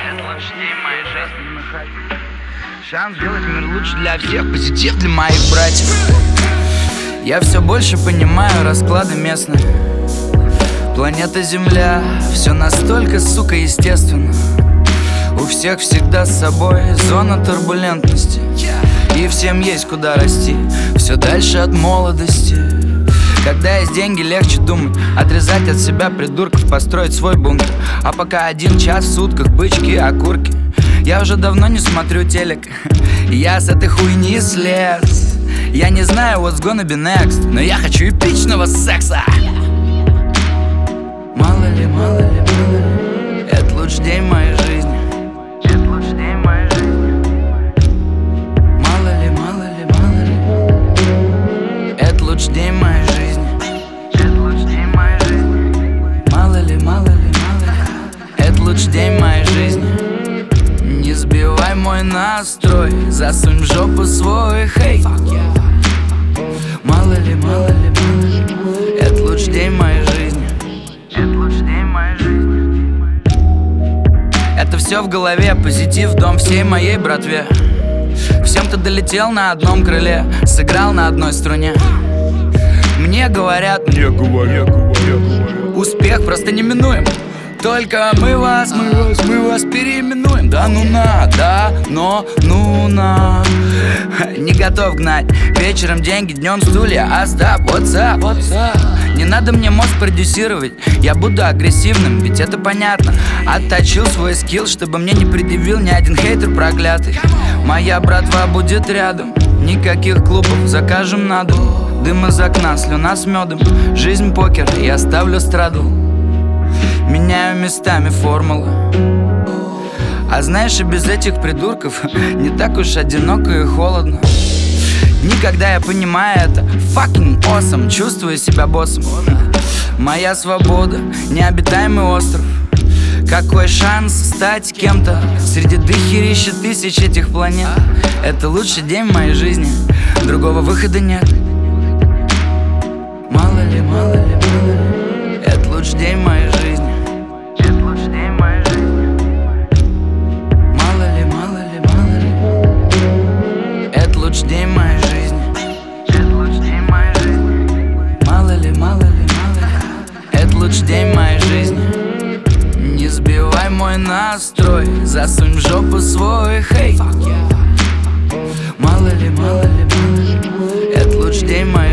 Это лучший день моей жизни. Шанс сделать мир лучше для всех, позитив для моих братьев. Я все больше понимаю расклады местные. Планета Земля, все настолько, сука, естественно. У всех всегда с собой зона турбулентности. И всем есть куда расти, все дальше от молодости. Когда есть деньги, легче думать, отрезать от себя придурков, построить свой бункер. А пока 1 час в сутках бычки, окурки. Я уже давно не смотрю телек, я с этой хуйни слез. Я не знаю what's gonna be next, но я хочу эпичного секса. Мало ли, мало ли, мало ли, это лучший день моей жизни. Это лучший день моей жизни. Мало ли, мало ли, мало ли, это лучший день моей жизни. Это лучший день моей жизни. Мало ли, мало ли, мало ли, это лучший день моей жизни. Не сбивай мой настрой, засунь в жопу свой хейт. Мало ли, мало ли, мало ли, это лучший день моей жизни. Это лучший день моей жизни. Это все в голове, позитив, дом всей моей братве. Всем, кто долетел на одном крыле, сыграл на одной струне. Мне говорят, успех просто неминуем. Только мы вас переименуем. Да ну на, да, но ну на. Не готов гнать вечером деньги, днем стулья. Остап, what's up? Не надо мне мозг продюсировать, я буду агрессивным, ведь это понятно. Отточил свой скилл, чтобы мне не предъявил ни один хейтер проклятый. Моя братва будет рядом, никаких клубов, закажем на дом. Дым из окна, слюна с медом, жизнь покер, я ставлю страдл. Меняю местами формулы. А знаешь, и без этих придурков не так уж одиноко и холодно. Никогда я понимаю это fucking awesome, чувствую себя боссом. Моя свобода, необитаемый остров. Какой шанс стать кем-то среди дохерища тысяч этих планет? Это лучший день в моей жизни, другого выхода нет. Мало ли, мало ли, мало ли, это лучший день в моей жизни. Это лучший день в моей жизни. Мало ли, мало ли, мало ли, это лучший день в моей жизни. Это лучший день в моей жизни. Мало ли, мало ли, мало ли, это лучший день в моей жизни. Не сбивай мой настрой, засунь в жопу свой хейт. Мало ли, мало ли, мало ли, это лучший день в моей жизни.